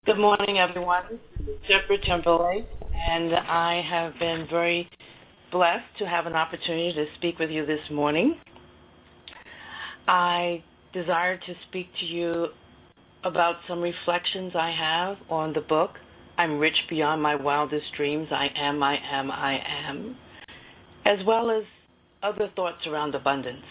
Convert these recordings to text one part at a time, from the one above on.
Good morning, everyone. This is Deborah Timberlake, and I have been very blessed to have an opportunity to speak with you this morning. I desire to speak to you about some reflections I have on the book, I'm Rich Beyond My Wildest Dreams, I Am, as well as other thoughts around abundance.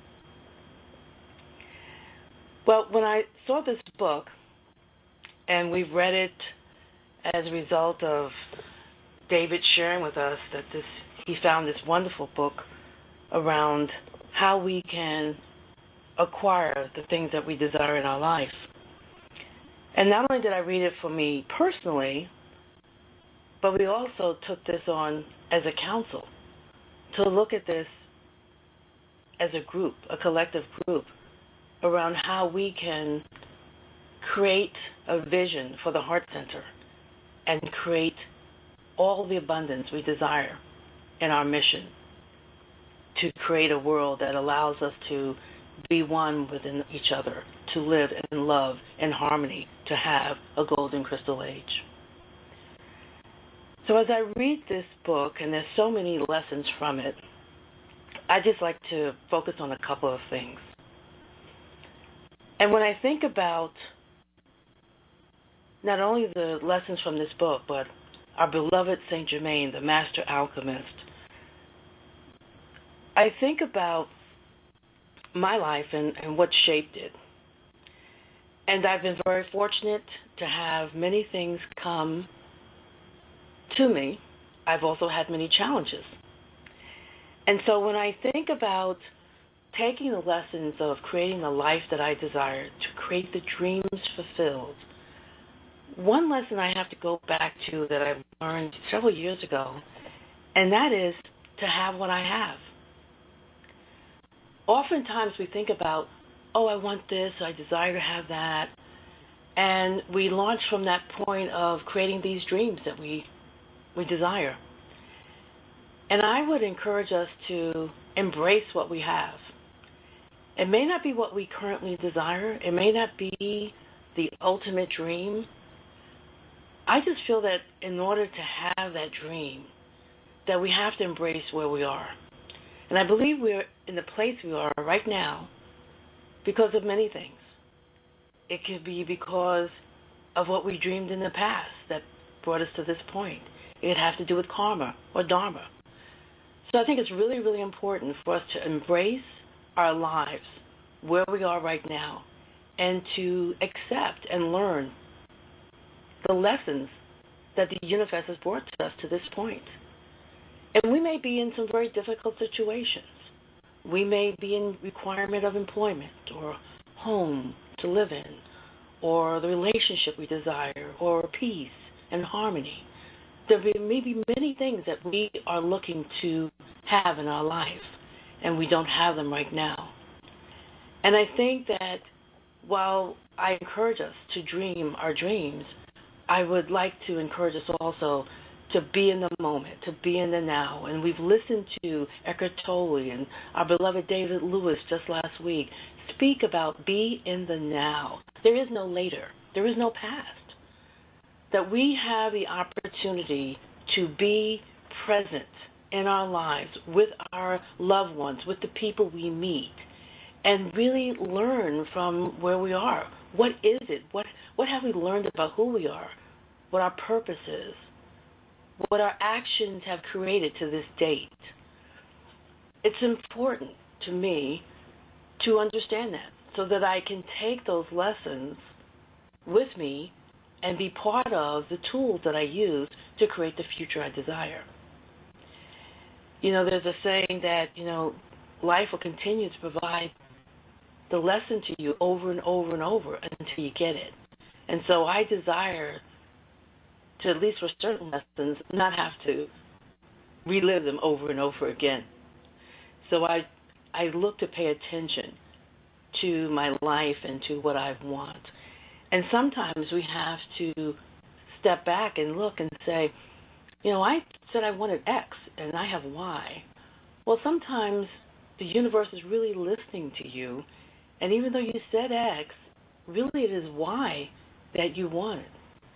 Well, when I saw this book, and we've read it as a result of David sharing with us that he found this wonderful book around how we can acquire the things that we desire in our life. And not only did I read it for me personally, but we also took this on as a council to look at this as a group, a collective group, around how we can create a vision for the Heart Center and create all the abundance we desire in our mission to create a world that allows us to be one within each other, to live in love and harmony, to have a golden crystal age. So as I read this book, and there's so many lessons from it, I just like to focus on a couple of things. And when I think about not only the lessons from this book, but our beloved Saint Germain, the master alchemist, I think about my life and what shaped it. And I've been very fortunate to have many things come to me. I've also had many challenges. And so when I think about taking the lessons of creating the life that I desire, to create the dreams fulfilled, one lesson I have to go back to that I learned several years ago, and that is to have what I have. Oftentimes we think about, I want this, I desire to have that, and we launch from that point of creating these dreams that we desire. And I would encourage us to embrace what we have. It may not be what we currently desire. It may not be the ultimate dream. I just feel that in order to have that dream, that we have to embrace where we are. And I believe we're in the place we are right now because of many things. It could be because of what we dreamed in the past that brought us to this point. It has to do with karma or dharma. So I think it's really, really important for us to embrace our lives where we are right now and to accept and learn the lessons that the universe has brought us to this point. And we may be in some very difficult situations. We may be in requirement of employment or home to live in, or the relationship we desire, or peace and harmony. There may be many things that we are looking to have in our life, and we don't have them right now. And I think that while I encourage us to dream our dreams, I would like to encourage us also to be in the moment, to be in the now. And we've listened to Eckhart Tolle and our beloved David Lewis just last week speak about be in the now. There is no later. There is no past. That we have the opportunity to be present in our lives with our loved ones, with the people we meet, and really learn from where we are. What is it? What have we learned about who we are? What our purpose is? What our actions have created to this date? It's important to me to understand that so that I can take those lessons with me and be part of the tools that I use to create the future I desire. There's a saying that, life will continue to provide the lesson to you over and over and over until you get it. And so I desire to, at least for certain lessons, not have to relive them over and over again. So I look to pay attention to my life and to what I want. And sometimes we have to step back and look and say, I said I wanted X and I have Y. Well, sometimes the universe is really listening to you, and even though you said X, really it is Y that you wanted.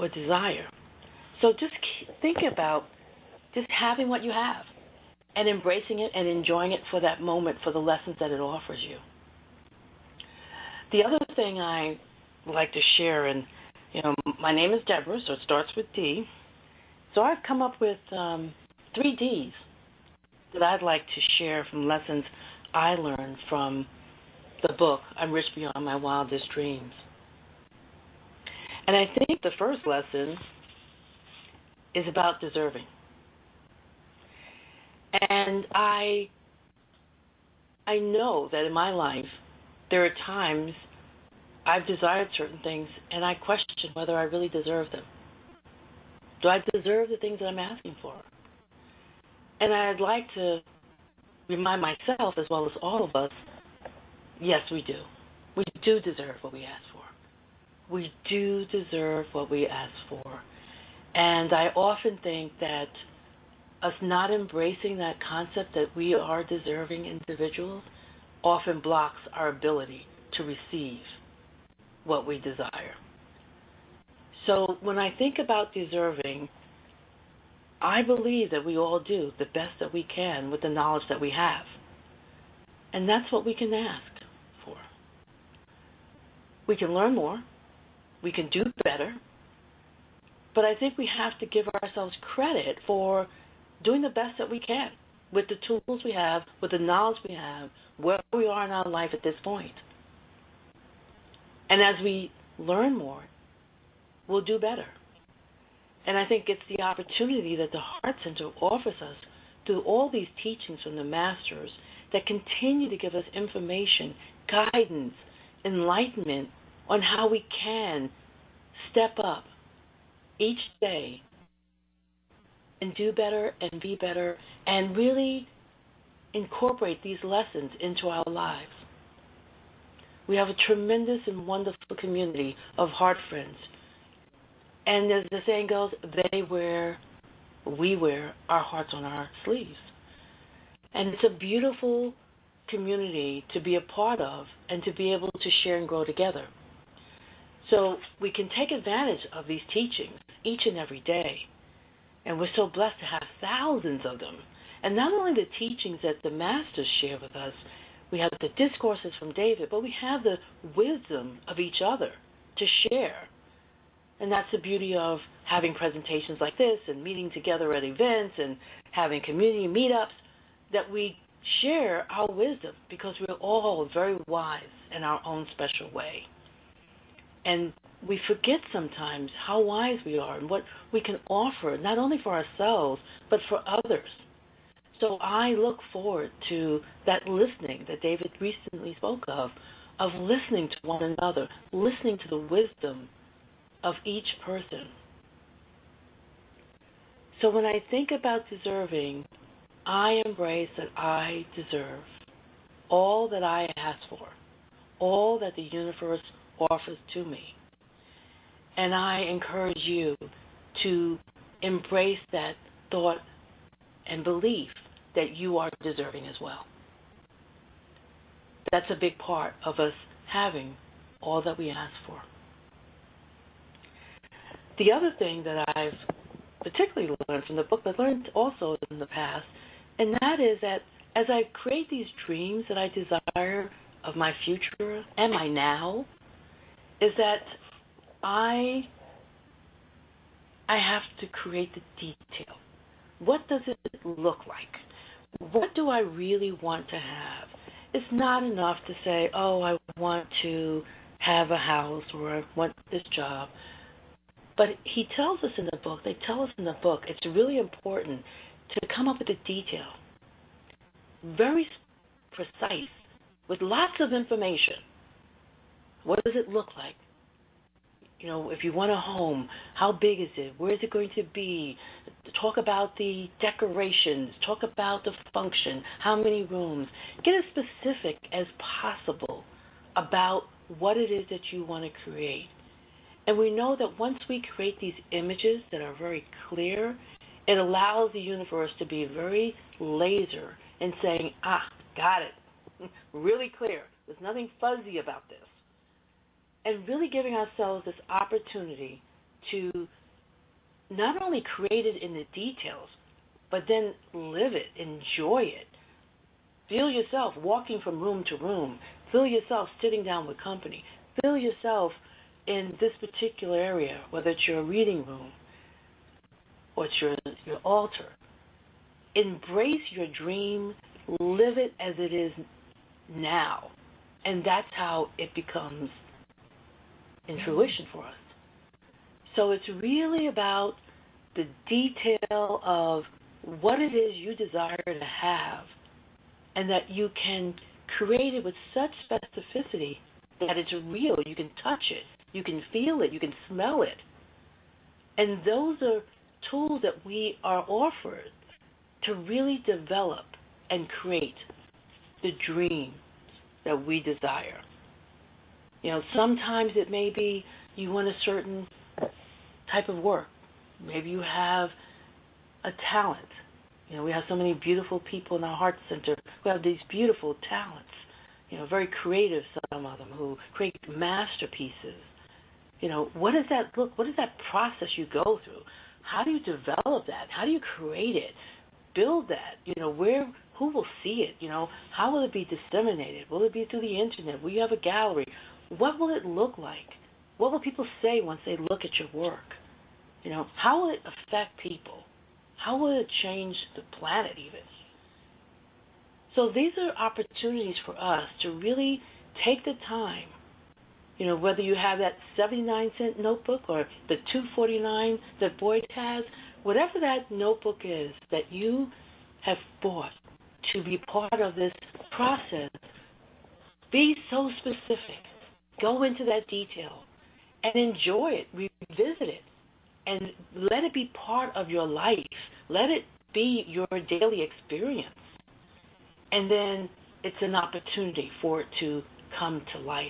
or desire. So just think about just having what you have and embracing it and enjoying it for that moment, for the lessons that it offers you. The other thing I like to share, and my name is Deborah, so it starts with D. So I've come up with 3 Ds that I'd like to share from lessons I learned from the book, I'm Rich Beyond My Wildest Dreams. And I think the first lesson is about deserving. And I know that in my life there are times I've desired certain things and I question whether I really deserve them. Do I deserve the things that I'm asking for? And I'd like to remind myself, as well as all of us, yes, we do. We do deserve what we ask for. We do deserve what we ask for. And I often think that us not embracing that concept that we are deserving individuals often blocks our ability to receive what we desire. So when I think about deserving, I believe that we all do the best that we can with the knowledge that we have. And that's what we can ask for. We can learn more. We can do better. But I think we have to give ourselves credit for doing the best that we can with the tools we have, with the knowledge we have, where we are in our life at this point. And as we learn more, we'll do better. And I think it's the opportunity that the Heart Center offers us through all these teachings from the Masters that continue to give us information, guidance, enlightenment on how we can step up each day and do better and be better and really incorporate these lessons into our lives. We have a tremendous and wonderful community of heart friends. And as the saying goes, we wear our hearts on our sleeves. And it's a beautiful community to be a part of and to be able to share and grow together. So we can take advantage of these teachings each and every day. And we're so blessed to have thousands of them. And not only the teachings that the Masters share with us, we have the discourses from David, but we have the wisdom of each other to share. And that's the beauty of having presentations like this and meeting together at events and having community meetups, that we share our wisdom because we're all very wise in our own special way. And we forget sometimes how wise we are and what we can offer, not only for ourselves, but for others. So I look forward to that listening that David recently spoke of listening to one another, listening to the wisdom of each person. So when I think about deserving, I embrace that I deserve all that I ask for, all that the universe offers to me. And I encourage you to embrace that thought and belief that you are deserving as well. That's a big part of us having all that we ask for. The other thing that I've particularly learned from the book, but learned also in the past, and that is that as I create these dreams that I desire of my future and my now, is that I have to create the detail. What does it look like? What do I really want to have? It's not enough to say, oh, I want to have a house or I want this job. But he tells us in the book, they tell us in the book, it's really important to come up with a detail. Very precise, with lots of information. What does it look like? You know, if you want a home, how big is it? Where is it going to be? Talk about the decorations. Talk about the function. How many rooms? Get as specific as possible about what it is that you want to create. And we know that once we create these images that are very clear, it allows the universe to be very laser in saying, got it. Really clear. There's nothing fuzzy about this. And really giving ourselves this opportunity to not only create it in the details, but then live it, enjoy it. Feel yourself walking from room to room. Feel yourself sitting down with company. Feel yourself in this particular area, whether it's your reading room or it's your altar. Embrace your dream. Live it as it is now. And that's how it becomes in fruition for us. So it's really about the detail of what it is you desire to have, and that you can create it with such specificity that it's real. You can touch it, you can feel it, you can smell it. And those are tools that we are offered to really develop and create the dream that we desire. Sometimes it may be you want a certain type of work. Maybe you have a talent. We have so many beautiful people in our Heart Center who have these beautiful talents, very creative, some of them, who create masterpieces. What does that look? What is that process you go through? How do you develop that? How do you create it? Build that? Who will see it? How will it be disseminated? Will it be through the internet? Will you have a gallery? What will it look like? What will people say once they look at your work? How will it affect people? How will it change the planet even? So these are opportunities for us to really take the time, whether you have that 79-cent notebook or the $2.49 that Boyd has, whatever that notebook is that you have bought to be part of this process, be so specific. Go into that detail and enjoy it, revisit it, and let it be part of your life. Let it be your daily experience. And then it's an opportunity for it to come to life.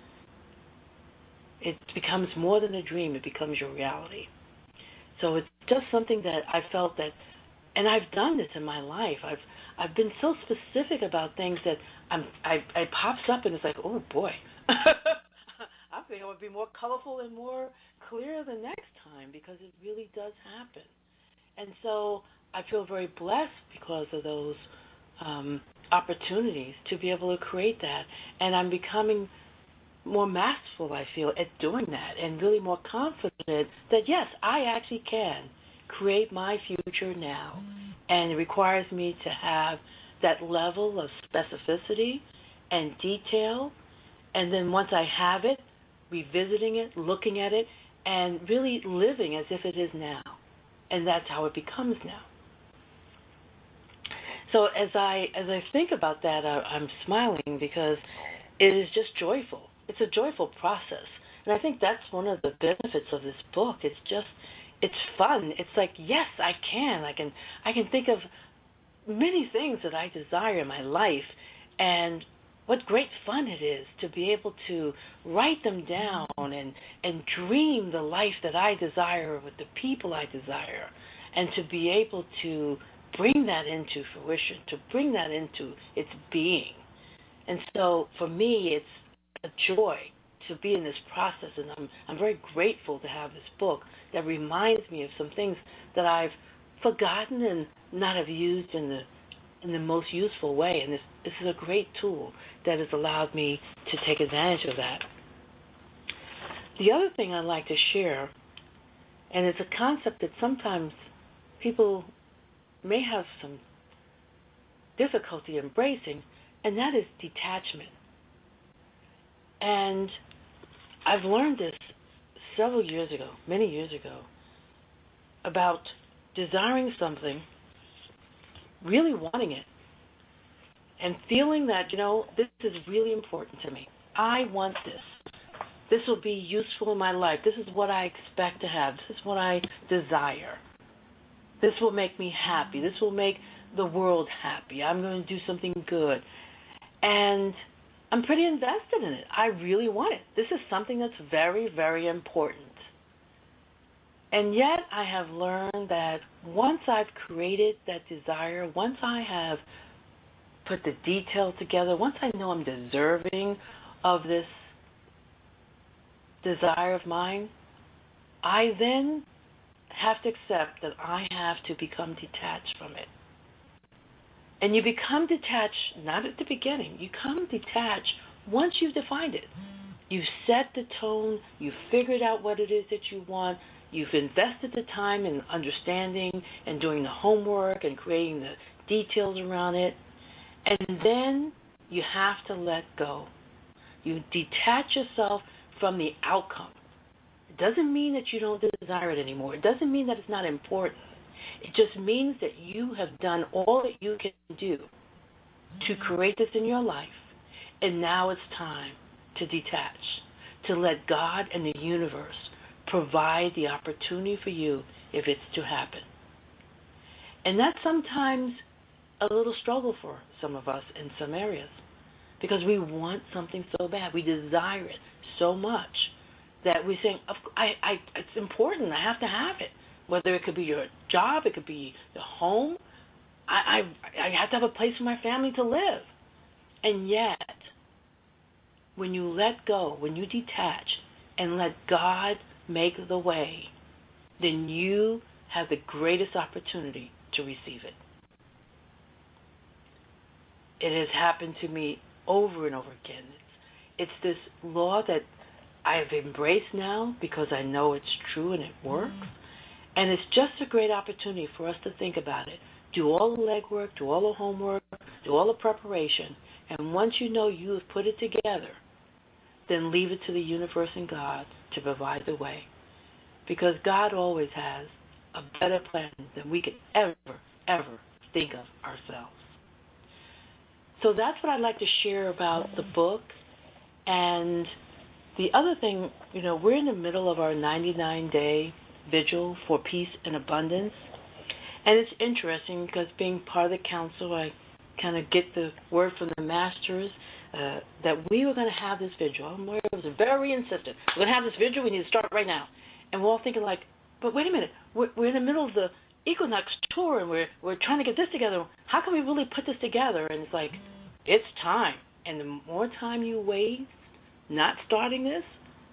It becomes more than a dream. It becomes your reality. So it's just something that I felt that, and I've done this in my life. I've been so specific about things that it pops up and it's like, oh boy, I think it would be more colorful and more clear the next time, because it really does happen. And so I feel very blessed because of those opportunities to be able to create that. And I'm becoming more masterful, I feel, at doing that, and really more confident that, yes, I actually can create my future now. And it requires me to have that level of specificity and detail. And then once I have it, revisiting it, looking at it, and really living as if it is now. And that's how it becomes now. So as I think about that, I'm smiling because it is just joyful. It's a joyful process. And I think that's one of the benefits of this book. It's fun. It's like, yes, I can think of many things that I desire in my life, and what great fun it is to be able to write them down and dream the life that I desire with the people I desire, and to be able to bring that into fruition, to bring that into its being. And so for me, it's a joy to be in this process, and I'm very grateful to have this book that reminds me of some things that I've forgotten and not have used in the most useful way. And this is a great tool that has allowed me to take advantage of that. The other thing I'd like to share, and it's a concept that sometimes people may have some difficulty embracing, and that is detachment. And I've learned this many years ago, about desiring something, really wanting it, and feeling that, this is really important to me. I want this. This will be useful in my life. This is what I expect to have. This is what I desire. This will make me happy. This will make the world happy. I'm going to do something good. And I'm pretty invested in it. I really want it. This is something that's very, very important. And yet I have learned that once I've created that desire, once I have put the detail together, once I know I'm deserving of this desire of mine, I then have to accept that I have to become detached from it. And you become detached not at the beginning. You become detached once you've defined it. You've set the tone. You've figured out what it is that you want. You've invested the time in understanding and doing the homework and creating the details around it. And then you have to let go. You detach yourself from the outcome. It doesn't mean that you don't desire it anymore. It doesn't mean that it's not important. It just means that you have done all that you can do to create this in your life, and now it's time to detach, to let God and the universe provide the opportunity for you if it's to happen. And that's sometimes a little struggle for some of us in some areas because we want something so bad. We desire it so much that we're saying, it's important. I have to have it. Whether it could be your job, it could be the home. I have to have a place for my family to live. And yet, when you let go, when you detach and let God make the way, then you have the greatest opportunity to receive it. It has happened to me over and over again. It's this law that I've embraced now because I know it's true and it works. And it's just a great opportunity for us to think about it. Do all the legwork, do all the homework, do all the preparation. And once you know you have put it together, then leave it to the universe and God to provide the way. Because God always has a better plan than we could ever think of ourselves. So that's what I'd like to share about the book. And the other thing, we're in the middle of our 99-day vigil for peace and abundance. And it's interesting because being part of the council, I kind of get the word from the masters that we were going to have this vigil. Moira was very insistent. We're going to have this vigil. We need to start right now. And we're all thinking like, but wait a minute. We're in the middle of the Equinox tour and we're trying to get this together. How can we really put this together? And it's like, it's time. And the more time you waste not starting this,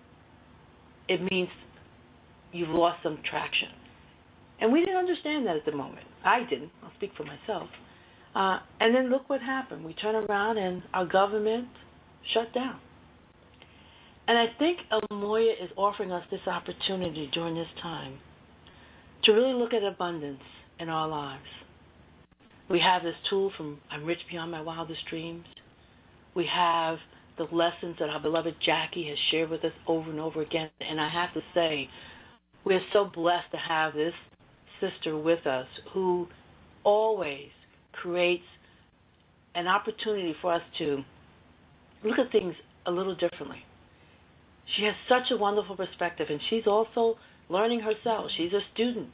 it means you've lost some traction. And we didn't understand that at the moment. I didn't. I'll speak for myself. And then look what happened. We turn around and our government shut down. And I think Moya is offering us this opportunity during this time to really look at abundance in our lives. We have this tool from I'm Rich Beyond My Wildest Dreams. We have the lessons that our beloved Jackie has shared with us over and over again. And I have to say, we're so blessed to have this sister with us who always creates an opportunity for us to look at things a little differently. She has such a wonderful perspective, and she's also learning herself. She's a student,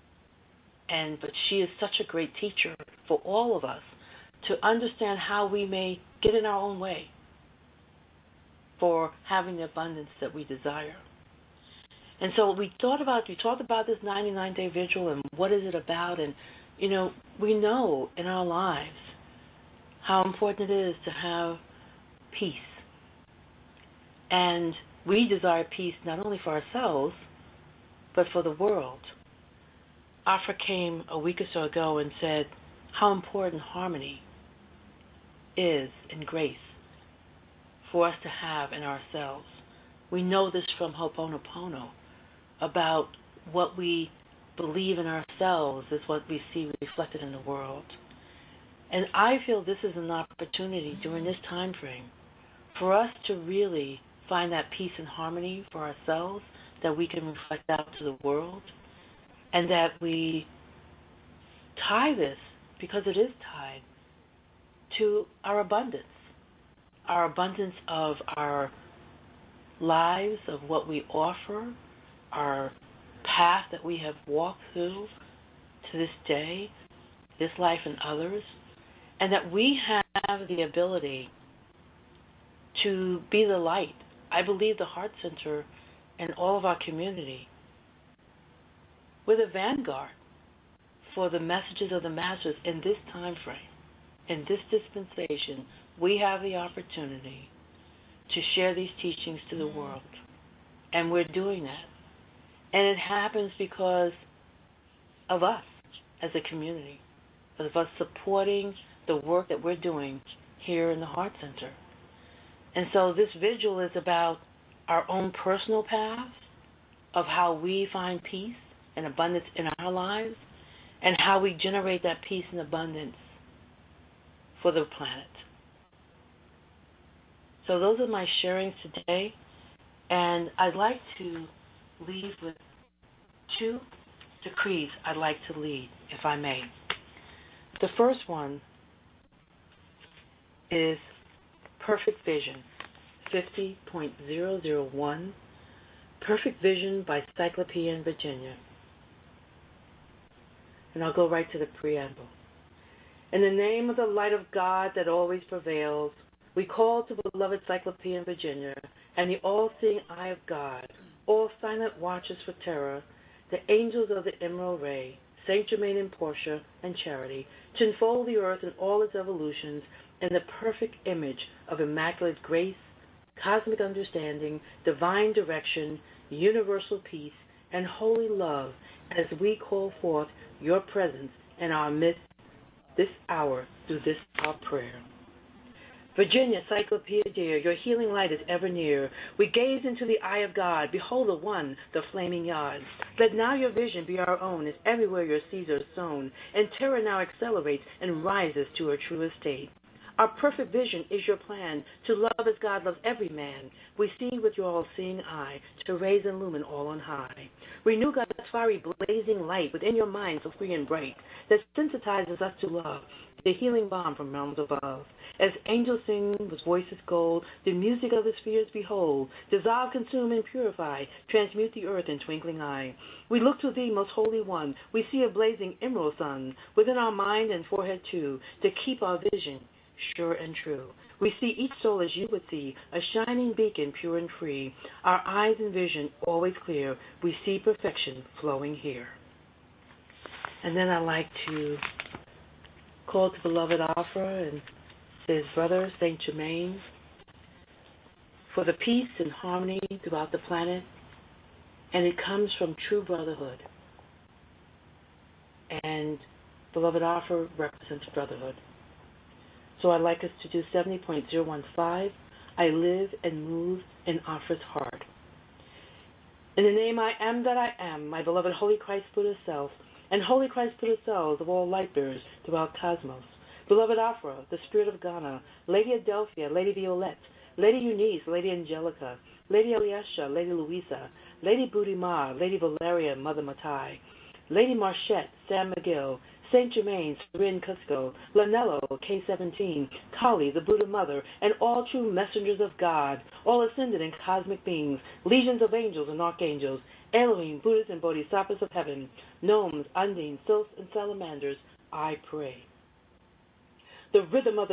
but she is such a great teacher for all of us to understand how we may get in our own way for having the abundance that we desire. And so we talked about this 99-day vigil and what is it about. And, we know in our lives how important it is to have peace. And we desire peace not only for ourselves, but for the world. Afra came a week or so ago and said how important harmony is and grace for us to have in ourselves. We know this from Ho'oponopono, about what we believe in ourselves is what we see reflected in the world. And I feel this is an opportunity during this time frame for us to really find that peace and harmony for ourselves that we can reflect out to the world, and that we tie this, because it is tied, to our abundance of our lives, of what we offer, our path that we have walked through to this day, this life and others, and that we have the ability to be the light. I believe the Heart Center and all of our community, we're the vanguard for the messages of the Masters in this time frame. In this dispensation, we have the opportunity to share these teachings to the world. And we're doing that. And it happens because of us as a community, of us supporting the work that we're doing here in the Heart Center. And so this vigil is about our own personal path of how we find peace and abundance in our lives and how we generate that peace and abundance for the planet. So those are my sharings today, and I'd like to leave with 2 decrees I'd like to lead, if I may. The first one is Perfect Vision, 50.001, Perfect Vision by Cyclopedia in Virginia. And I'll go right to the preamble. In the name of the light of God that always prevails, we call to beloved Cyclopedia in Virginia and the all-seeing eye of God, all silent watchers for terror, the angels of the Emerald Ray, Saint Germain and Portia and Charity, to enfold the earth in all its evolutions in the perfect image of immaculate grace, cosmic understanding, divine direction, universal peace, and holy love as we call forth your presence in our midst this hour through this our prayer. Virginia, Cyclopedia dear, your healing light is ever near. We gaze into the eye of God, behold the one, the flaming yard. Let now your vision be our own, as everywhere your seeds are sown, and terror now accelerates and rises to her true estate. Our perfect vision is your plan, to love as God loves every man. We see with your all-seeing eye, to raise and illumine all on high. Renew God's fiery blazing light within your mind so free and bright, that sensitizes us to love, the healing balm from realms above. As angels sing with voices gold, the music of the spheres behold, dissolve, consume, and purify, transmute the earth in twinkling eye. We look to thee, most holy one, we see a blazing emerald sun, within our mind and forehead too, to keep our vision sure and true. We see each soul as you would see, a shining beacon pure and free, our eyes and vision always clear, we see perfection flowing here. And then I'd like to call to beloved Afra and his brother, Saint Germain, for the peace and harmony throughout the planet, and it comes from true brotherhood. And beloved Afra represents brotherhood. So I'd like us to do 70.015, I live and move in Afra's heart. In the name I am that I am, my beloved Holy Christ Buddha self, and Holy Christ Buddha cells of all light bearers throughout cosmos, beloved Afra, the Spirit of Ghana, Lady Adelphia, Lady Violette, Lady Eunice, Lady Angelica, Lady Eliasha, Lady Louisa, Lady Budimar, Lady Valeria, Mother Matai, Lady Marchette, San Miguel, Saint Germain, Serin Cusco, Lanello, K17, Kali, the Buddha Mother, and all true messengers of God, all ascended and cosmic beings, legions of angels and archangels, Elohim, Buddhas, and Bodhisattvas of heaven, gnomes, undines, sylphs, and salamanders, I pray. The rhythm of the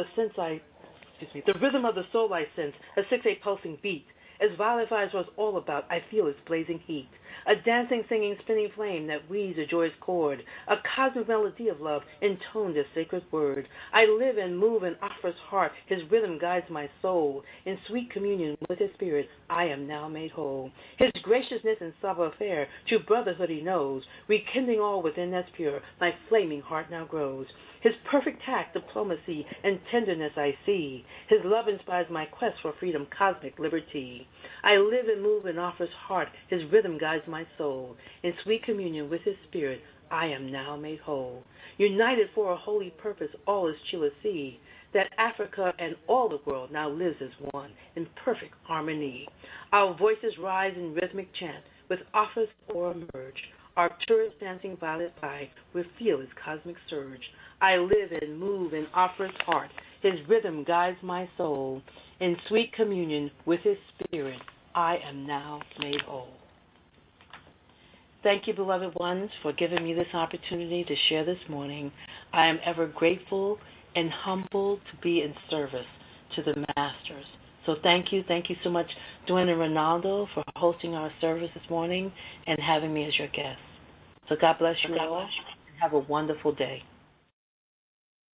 soul I sense, a 6/8 pulsing beat. As violet fires was all about, I feel its blazing heat. A dancing, singing, spinning flame that weaves a joyous chord. A cosmic melody of love intoned as sacred word. I live and move in Afra's heart. His rhythm guides my soul. In sweet communion with his spirit, I am now made whole. His graciousness and savoir-faire, true brotherhood he knows. Rekindling all within that's pure, my flaming heart now grows. His perfect tact, diplomacy, and tenderness I see. His love inspires my quest for freedom, cosmic liberty. I live and move in Afra's heart. His rhythm guides my soul. In sweet communion with his spirit, I am now made whole. United for a holy purpose, all is Chila see, that Africa and all the world now lives as one, in perfect harmony. Our voices rise in rhythmic chant, with Afra's aura merge. Our tourist dancing violet eye will feel his cosmic surge. I live and move in Afra's heart. His rhythm guides my soul. In sweet communion with his spirit, I am now made whole. Thank you, beloved ones, for giving me this opportunity to share this morning. I am ever grateful and humbled to be in service to the Masters. So thank you so much, Dwayne and Ronaldo, for hosting our service this morning and having me as your guest. So God bless you all, and have a wonderful day.